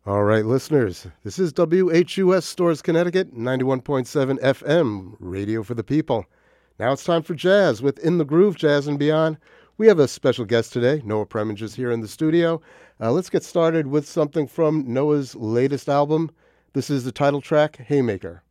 All right, listeners, this is WHUS Stores, Connecticut, 91.7 FM, Radio for the People. Now it's time for jazz with In the Groove, Jazz and Beyond. We have a special guest today. Noah Preminger is here in the studio. Let's get started with something from Noah's latest album. This is the title track, Haymaker.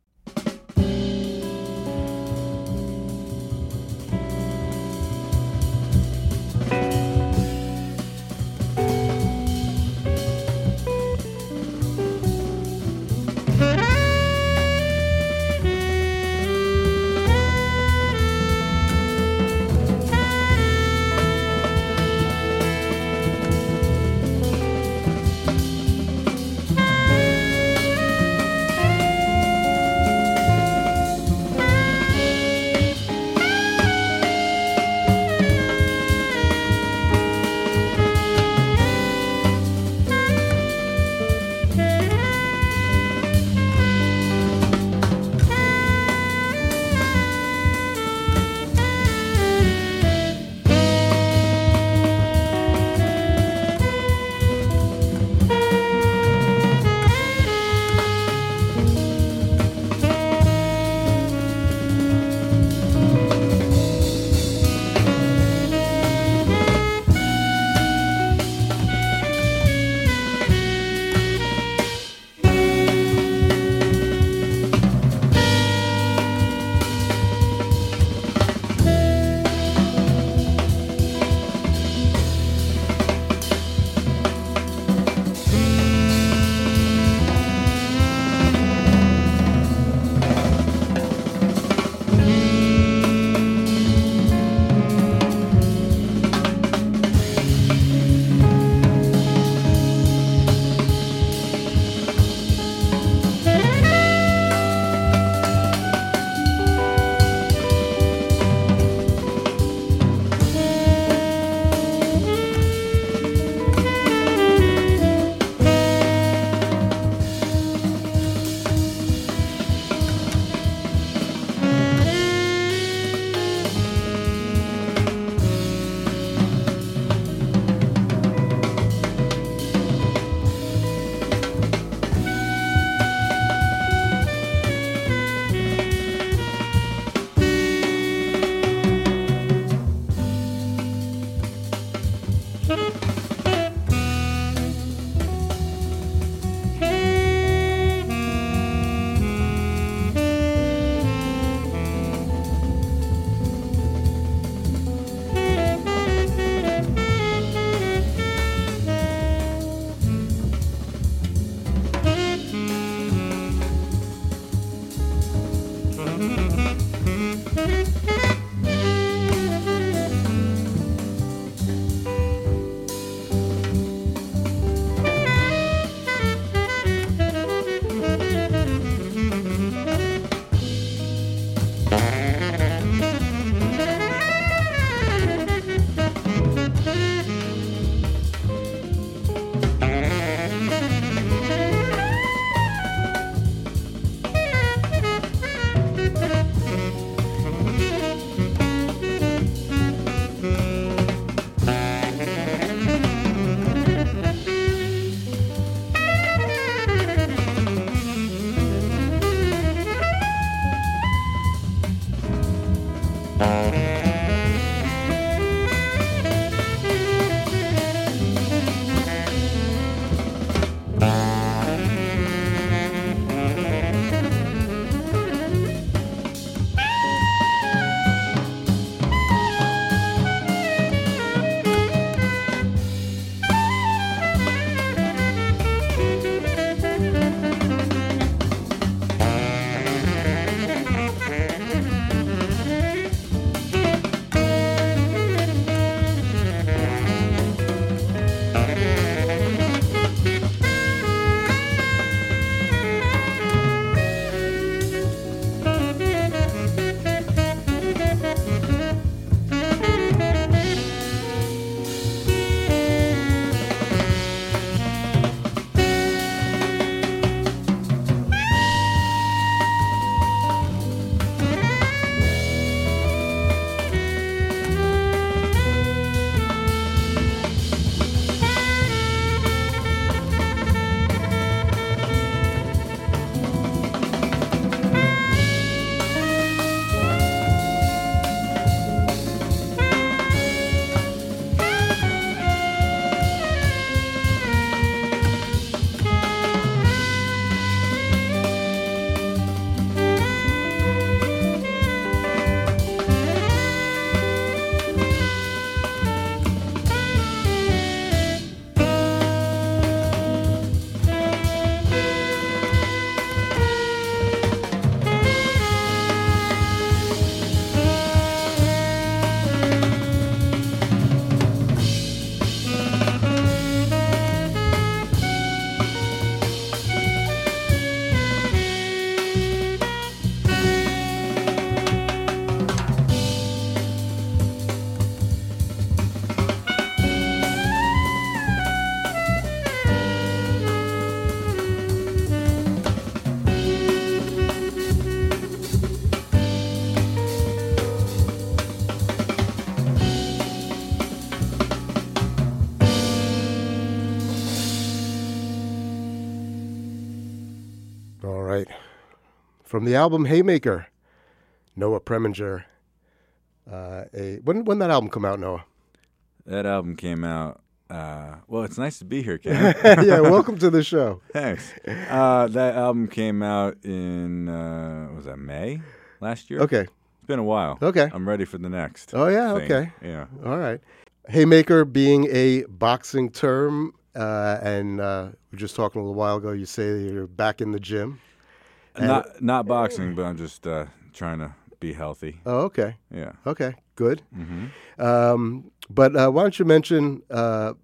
All right. From the album Haymaker, Noah Preminger. When that album come out, Noah? That album came out. Well, it's nice to be here, Ken. Yeah, welcome to the show. Thanks. That album came out in was that May last year? Okay. It's been a while. Okay. I'm ready for the next. Oh yeah. thing. Okay. Yeah. All right. Haymaker being a boxing term, and we were just talking a little while ago. You say that you're back in the gym. Not boxing, but I'm just trying to be healthy. Oh, okay. Yeah. Okay. Good. Mm-hmm. But why don't you mention, the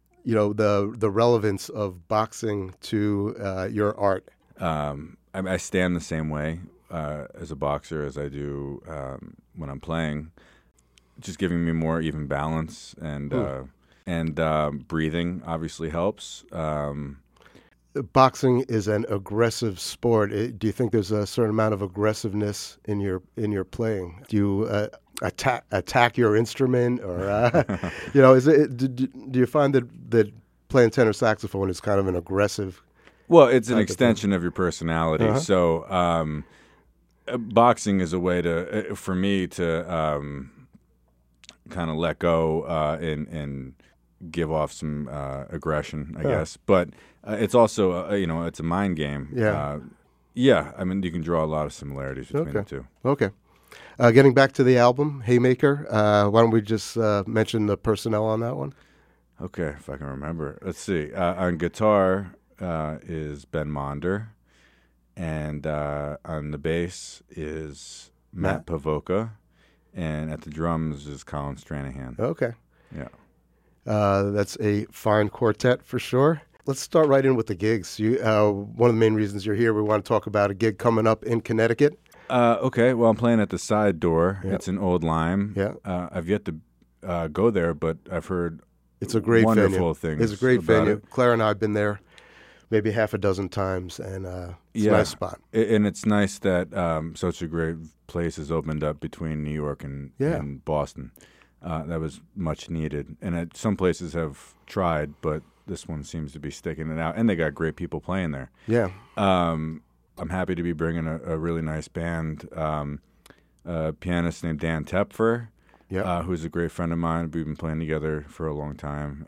relevance of boxing to your art? I stand the same way as a boxer as I do when I'm playing, just giving me more even balance and breathing obviously helps. Boxing is an aggressive sport. Do you think there's a certain amount of aggressiveness in your playing? Do you attack your instrument, or do you find that playing tenor saxophone is kind of an aggressive? Well, it's an extension of your personality. Uh-huh. So boxing is a way for me to kind of let go and give off some aggression, I guess. But it's also, it's a mind game. Yeah. I mean, you can draw a lot of similarities between the two. Okay. Getting back to the album, Haymaker, why don't we just mention the personnel on that one? Okay, if I can remember. Let's see. On guitar is Ben Monder, and on the bass is Matt Pavoka, and at the drums is Colin Stranahan. Okay. Yeah. That's a fine quartet for sure. Let's start right in with the gigs. One of the main reasons you're here, we want to talk about a gig coming up in Connecticut. Okay, well, I'm playing at the Side Door. Yep. It's in Old Lyme. Yeah. I've yet to go there, but I've heard it's a great wonderful venue. things. It's a great venue. It. Claire and I have been there maybe half a dozen times, and it's a nice spot. And it's nice that such a great place has opened up between New York and Boston. That was much needed. And some places have tried, but this one seems to be sticking it out. And they got great people playing there. Yeah. I'm happy to be bringing a really nice band. A pianist named Dan Tepfer, who's a great friend of mine. We've been playing together for a long time.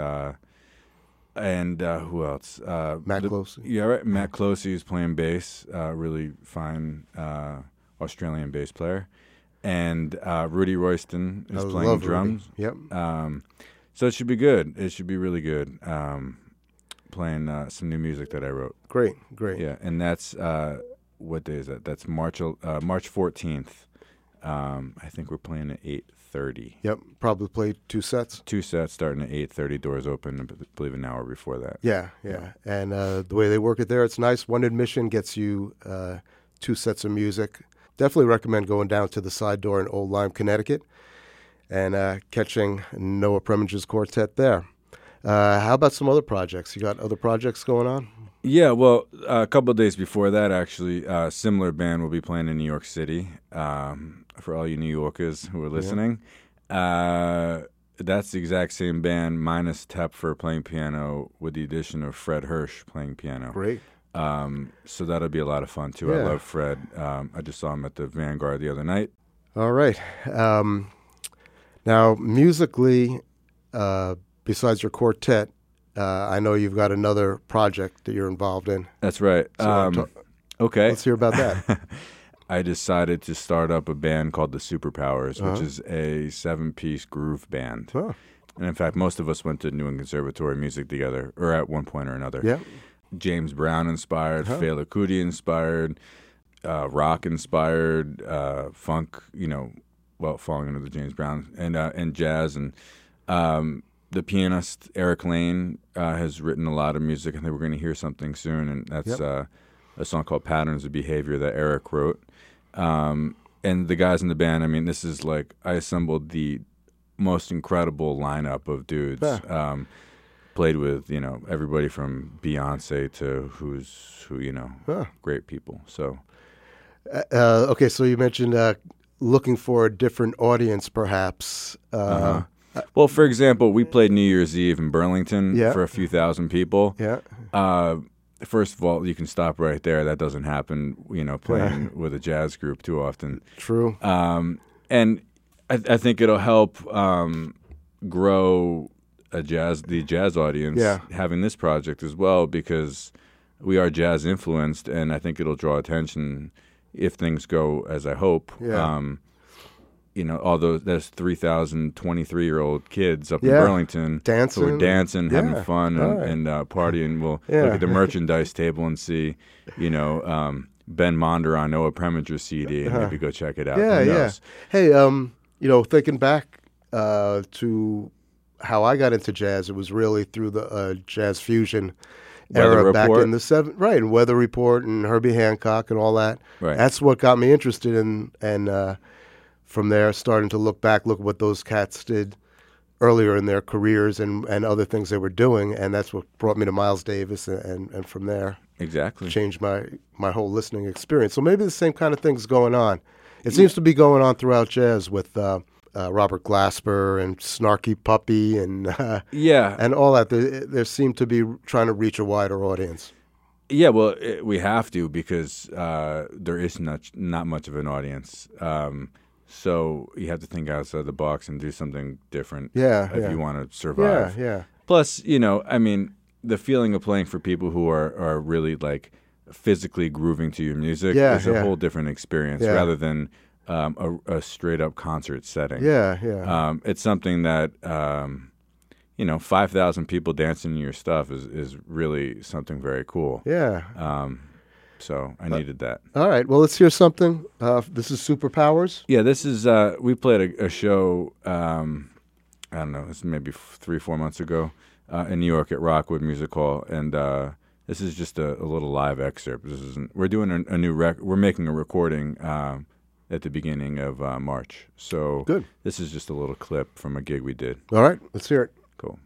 And who else? Matt Closey. Yeah, right. Matt Closey is playing bass. Really fine Australian bass player. And Rudy Royston is playing drums. Rudy. Yep. So it should be good. It should be really good. Playing some new music that I wrote. Great. Yeah, and that's what day is that? That's March 14th. I think we're playing at 8:30. Yep. Probably play 2 sets. 2 sets starting at 8:30. Doors open, I believe, an hour before that. Yeah. And the way they work it there, it's nice. One admission gets you 2 sets of music. Definitely recommend going down to the Side Door in Old Lyme, Connecticut, and catching Noah Preminger's quartet there. How about some other projects? You got other projects going on? Yeah, well, a couple of days before that, actually, a similar band will be playing in New York City. For all you New Yorkers who are listening, that's the exact same band, minus Tepfer playing piano, with the addition of Fred Hirsch playing piano. Great. So that'll be a lot of fun, too. Yeah. I love Fred. I just saw him at the Vanguard the other night. All right. Now, musically, besides your quartet, I know you've got another project that you're involved in. That's right. Okay. Let's hear about that. I decided to start up a band called the Superpowers, which is a 7-piece groove band. Oh. And in fact, most of us went to New England Conservatory of Music together, or at one point or another. Yeah. James Brown inspired, Fela Kuti inspired, rock inspired, funk, falling under the James Brown, and jazz. And the pianist, Eric Lane, has written a lot of music. I think we're going to hear something soon, and that's a song called Patterns of Behavior that Eric wrote. And the guys in the band, I mean, this is like, I assembled the most incredible lineup of dudes. Played with, everybody from Beyonce to who, great people. So, okay, so you mentioned looking for a different audience, perhaps. Well, for example, we played New Year's Eve in Burlington for a few thousand people. Yeah. first of all, you can stop right there. That doesn't happen, playing with a jazz group too often. True. And I think it'll help grow the jazz audience having this project as well, because we are jazz influenced, and I think it'll draw attention if things go as I hope. Yeah. All there's 3,000 23-year-old kids up in Burlington dancing, who are dancing, having fun, and partying. We'll look at the merchandise table and see, Ben Monder on Noah Preminger CD, and maybe go check it out. Yeah. Hey, thinking back to how I got into jazz, it was really through the jazz fusion era back in the right, and Weather Report and Herbie Hancock and all that. Right. That's what got me interested in, and from there, starting to look at what those cats did earlier in their careers and other things they were doing, and that's what brought me to Miles Davis, and from there, exactly changed my whole listening experience. So maybe the same kind of thing's going on. It seems to be going on throughout jazz with Robert Glasper and Snarky Puppy and and all that. They seem to be trying to reach a wider audience. Yeah, well, we have to, because there is not much of an audience. So you have to think outside the box and do something different if you want to survive. Yeah. Plus, the feeling of playing for people who are really like physically grooving to your music is a whole different experience rather than a straight up concert setting. It's something that 5,000 people dancing to your stuff is really something very cool. So I needed that. All right. Well, let's hear something. This is Superpowers. Yeah, this is. We played a show. I don't know. It's maybe 3-4 months ago in New York at Rockwood Music Hall, and this is just a little live excerpt. This isn't. We're doing a new we're making a recording at the beginning of March. So good. This is just a little clip from a gig we did. All right. Let's hear it. Cool.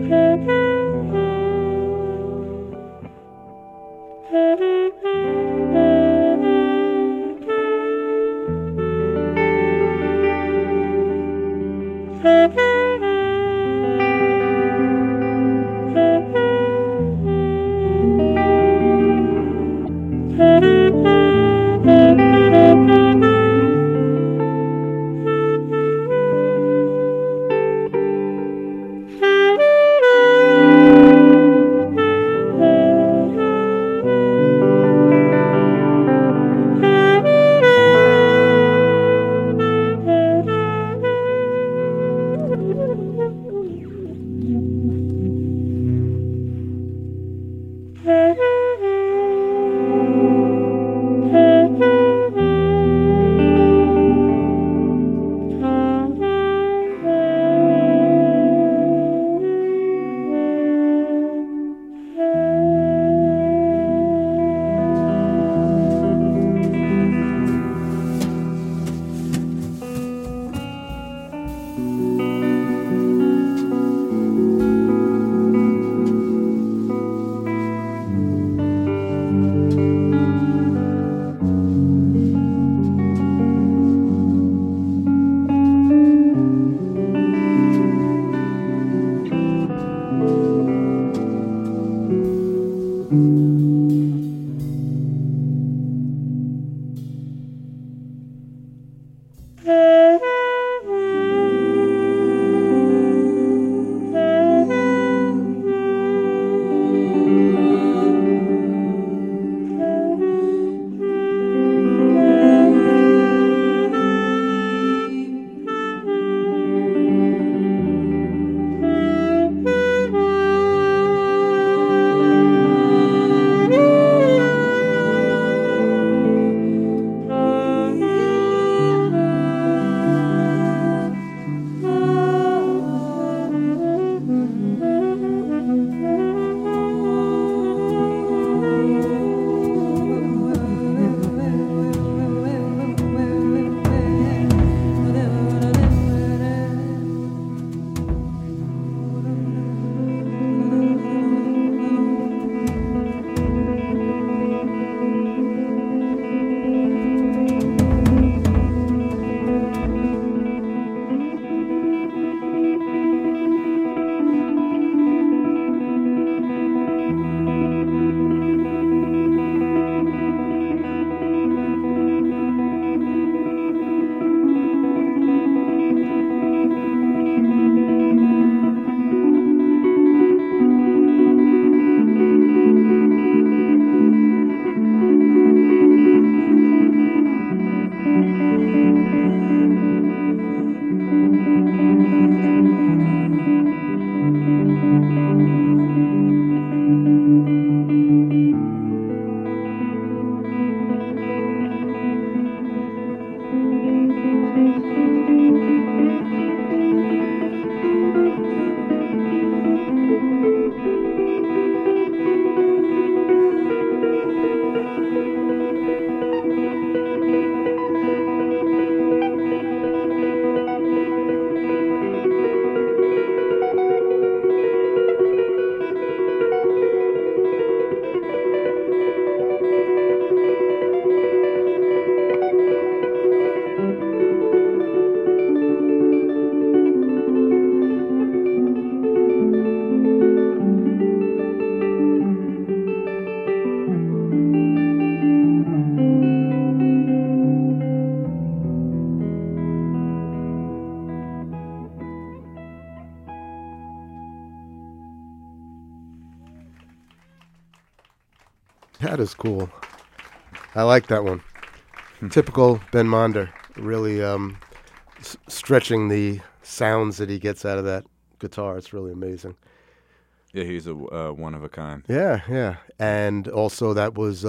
That is cool. I like that one. Typical Ben Monder, really stretching the sounds that he gets out of that guitar. It's really amazing. Yeah, he's a one of a kind. Yeah. And also that was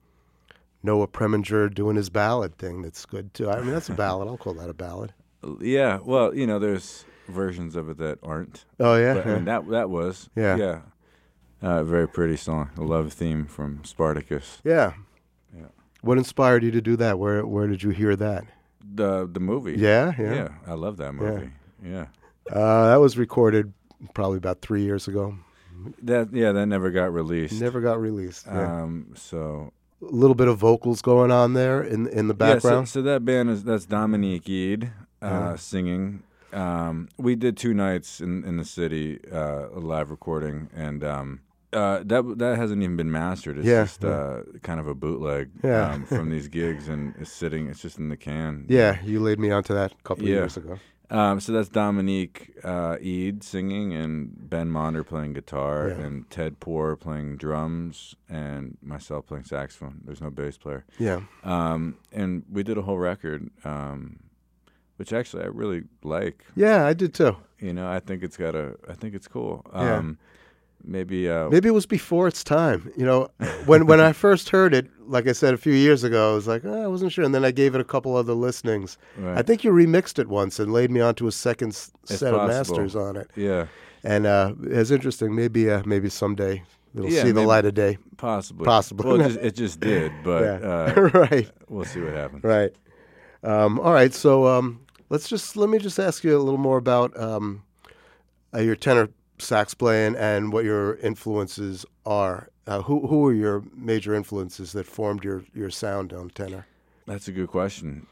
Noah Preminger doing his ballad thing. That's good, too. I mean, that's a ballad. I'll call that a ballad. Yeah, well, there's versions of it that aren't. Oh, yeah? But, I mean, that was. Yeah. Very pretty song. A love theme from Spartacus. Yeah. What inspired you to do that? Where did you hear that? The movie. Yeah. I love that movie. Yeah. That was recorded probably about 3 years ago. That never got released. Never got released. Yeah. So a little bit of vocals going on there in the background. Yeah, so that band that's Dominique Eade singing. We did 2 nights in the city, a live recording, and that hasn't even been mastered. It's just kind of a bootleg from these gigs, and it's just in the can. Yeah, you laid me onto that a couple of years ago. So that's Dominique Eade singing, and Ben Monder playing guitar, and Ted Poor playing drums, and myself playing saxophone. There's no bass player. Yeah. And we did a whole record, which actually I really like. Yeah, I did too. I think it's cool. Maybe it was before its time. When I first heard it, like I said a few years ago, I was like, I wasn't sure, and then I gave it a couple other listenings. Right. I think you remixed it once and laid me onto a second set of possible. masters on it. Yeah, and it's interesting. Maybe someday it'll see the light of day. Possibly. Possibly. Well, it just did, but right. We'll see what happens. Right. All right. So let me just ask you a little more about your tenor sax playing and what your influences are. Who are your major influences that formed your sound on tenor? That's a good question.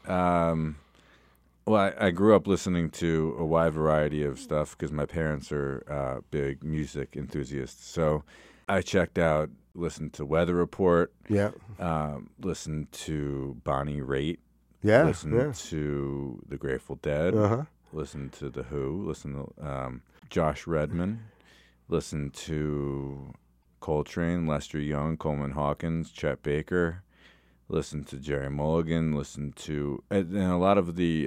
Well, I grew up listening to a wide variety of stuff because my parents are big music enthusiasts. So I listened to Weather Report. Yeah. Listened to Bonnie Raitt. Yeah. Listened to the Grateful Dead. Uh-huh. Listened to The Who. Listened to Josh Redman. Listened to Coltrane, Lester Young, Coleman Hawkins, Chet Baker. Listened to Jerry Mulligan. Listened to and a lot of the.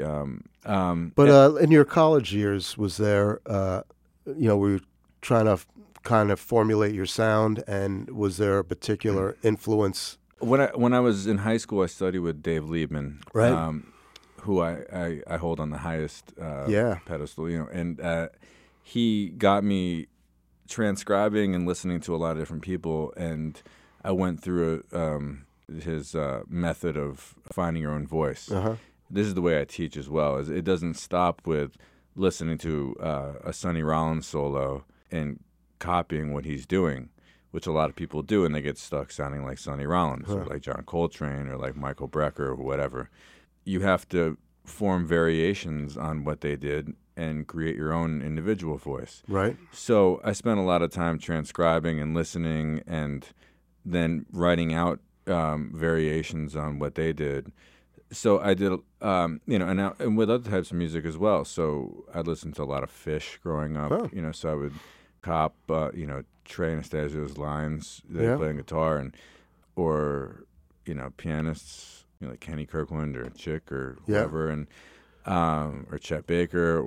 But in your college years, was there? Were you trying to kind of formulate your sound, and was there a particular influence? When I was in high school, I studied with Dave Liebman, right? Who I hold on the highest pedestal, and he got me transcribing and listening to a lot of different people, and I went through his method of finding your own voice. Uh-huh. This is the way I teach as well. Is it doesn't stop with listening to a Sonny Rollins solo and copying what he's doing, which a lot of people do, and they get stuck sounding like Sonny Rollins or like John Coltrane or like Michael Brecker or whatever. You have to form variations on what they did and create your own individual voice. Right. So I spent a lot of time transcribing and listening and then writing out variations on what they did. So I did, and with other types of music as well. So I listened to a lot of Fish growing up, so I would cop, Trey Anastasio's lines that he played on guitar or pianists, like Kenny Kirkland or Chick or whoever, and or Chet Baker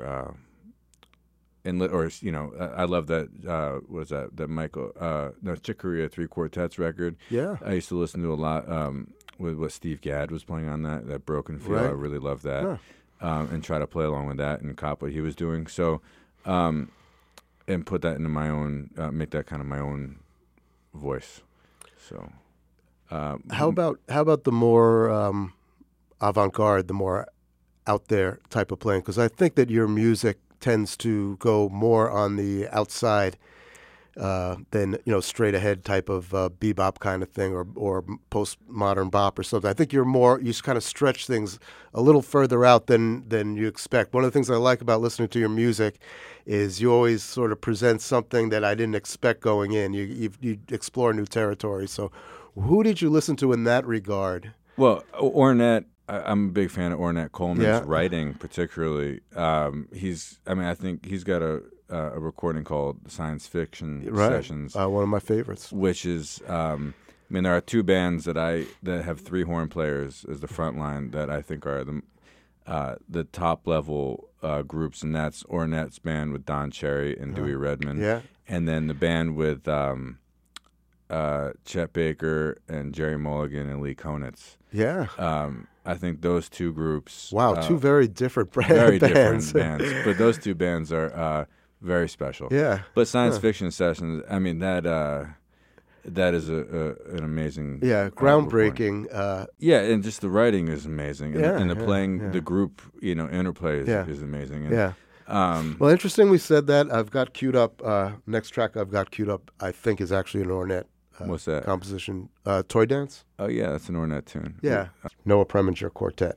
I love that was that Michael Chick Corea 3 Quartets record. Yeah, I used to listen to a lot with what Steve Gadd was playing on that Broken Feel. Right. I really loved that, and try to play along with that and cop what he was doing. So, and put that into my own, make that kind of my own voice. So, how about the more avant-garde, the more out there type of playing? Because I think that your music tends to go more on the outside than straight ahead type of bebop kind of thing or postmodern bop or something. I think you kind of stretch things a little further out than you expect. One of the things I like about listening to your music is you always sort of present something that I didn't expect going in. You explore new territory. So who did you listen to in that regard? Well, Ornette. I'm a big fan of Ornette Coleman's writing, particularly. I think he's got a recording called Science Fiction Sessions. One of my favorites. Which is, there are 2 bands that have 3 horn players as the front line that I think are the top level groups, and that's Ornette's band with Don Cherry and Dewey Redman, and then the band with Chet Baker and Jerry Mulligan and Lee Konitz. Yeah. I think those 2 groups. Wow, 2 very different different bands. But those 2 bands are very special. Yeah. But Science Fiction Sessions, that is an amazing. Yeah, groundbreaking. And just the writing is amazing. And the playing, the group, interplay is amazing. And, Well, interesting we said that. I've got queued up, next track I've got queued up, I think is actually an Ornette What's that? composition. Toy Dance? Oh, yeah, that's an Ornette tune. Yeah. Noah Preminger Quartet.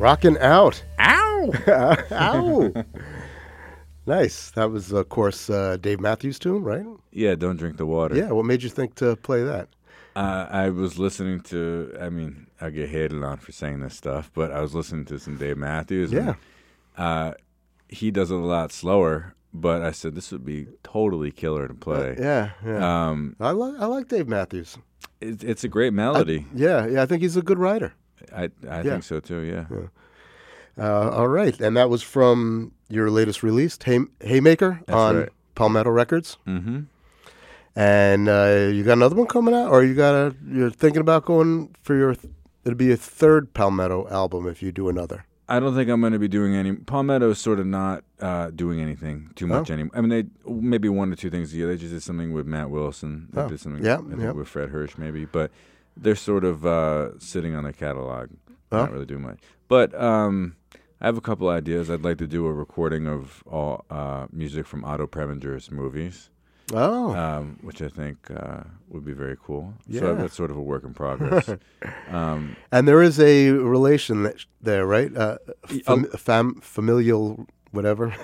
Rockin' Out. Ow! Ow! Nice. That was, of course, Dave Matthews' tune, right? Yeah, Don't Drink the Water. Yeah. What made you think to play that? I was listening to, I get hated on for saying this stuff, but I was listening to some Dave Matthews. Yeah. And, he does it a lot slower, but I said this would be totally killer to play. Yeah. I like Dave Matthews. It's a great melody. I think he's a good writer. I think so too, yeah. All right. And that was from your latest release, Haymaker, on right. Palmetto Records. Mm-hmm. And you got another one coming out, or you're thinking about going for it'll be a third Palmetto album if you do another. I don't think I'm going to be doing any. Palmetto is sort of not doing anything too much anymore. I mean, they maybe one or two things a year. They just did something with Matt Wilson. They did something with Fred Hirsch maybe, but they're sort of sitting on their catalog. Not really doing much. But I have a couple ideas. I'd like to do a recording of all music from Otto Preminger's movies. Which I think would be very cool. Yeah. So that's sort of a work in progress. And there is a relation there, right? Familial, whatever.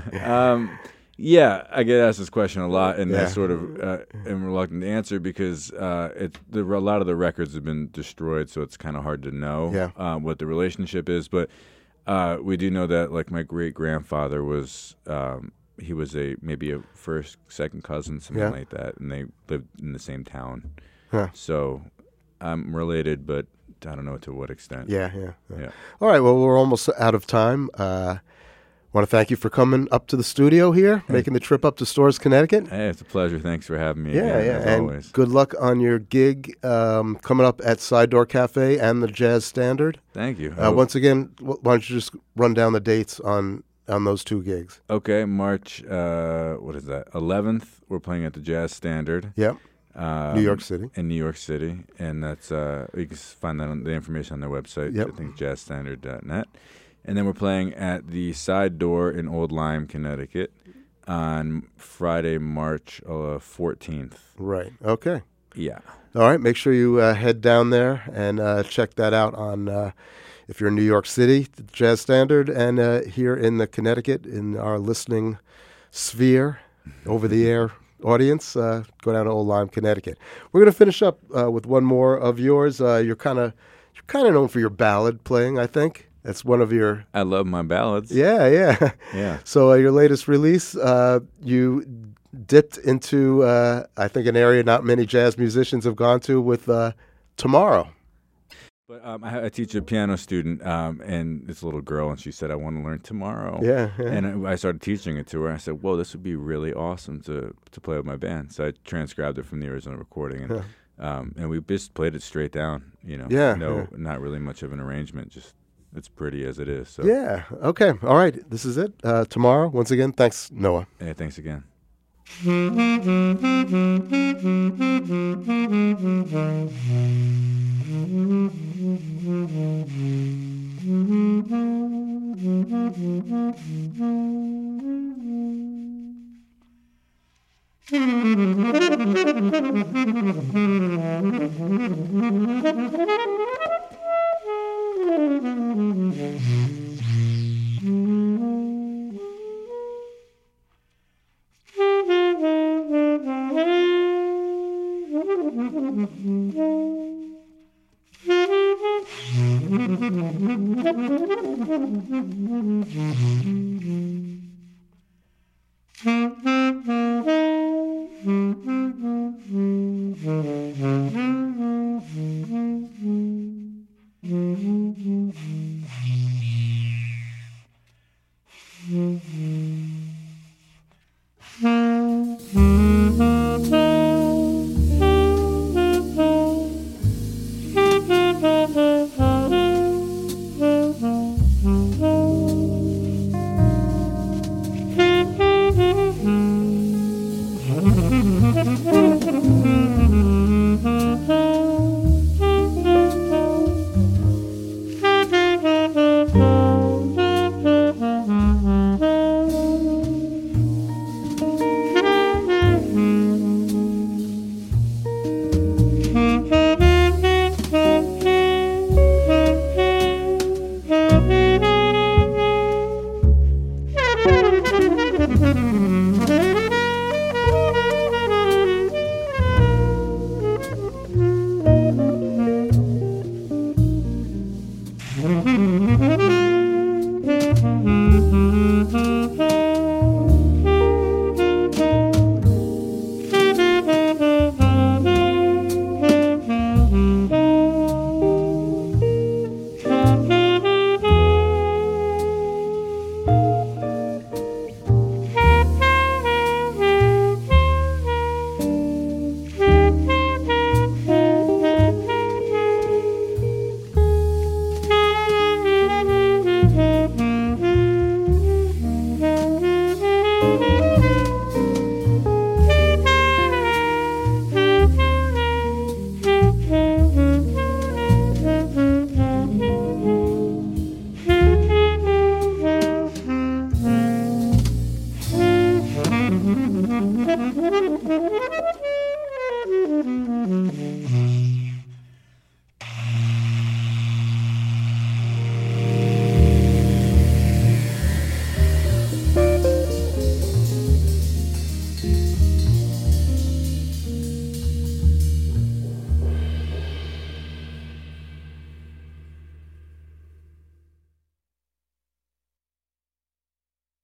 Yeah, I get asked this question a lot, and I sort of am reluctant to answer because a lot of the records have been destroyed, so it's kind of hard to know what the relationship is. But we do know that, like, my great-grandfather was... he was maybe a first, second cousin, something like that, and they lived in the same town. Huh. So I'm related, but I don't know to what extent. Yeah. All right, well, we're almost out of time. Want to thank you for coming up to the studio here, making the trip up to Storrs, Connecticut. Hey, it's a pleasure. Thanks for having me. Yeah, again, as always. Good luck on your gig coming up at Side Door Cafe and the Jazz Standard. Thank you. Once again, why don't you just run down the dates on those two gigs? Okay, March, 11th, we're playing at the Jazz Standard. Yep. New York City. In New York City. And that's, you can find that the information on their website. Yep. I think jazzstandard.net. And then we're playing at the Side Door in Old Lyme, Connecticut on Friday, March 14th. Right. Okay. Yeah. All right. Make sure you head down there and check that out on... if you're in New York City, the Jazz Standard, and here in the Connecticut, in our listening sphere, over-the-air audience, go down to Old Lyme, Connecticut. We're going to finish up with one more of yours. You're kind of known for your ballad playing, I think. That's one of your... I love my ballads. Yeah. So your latest release, you dipped into, I think, an area not many jazz musicians have gone to with Tomorrow. But I teach a piano student, and it's a little girl, and she said, I want to learn Tomorrow. Yeah. And I started teaching it to her. I said, whoa, this would be really awesome to play with my band. So I transcribed it from the original recording, and we just played it straight down, not really much of an arrangement, just it's pretty as it is. So. Yeah, okay, all right, this is it. Tomorrow, once again, thanks, Noah. Hey, thanks again.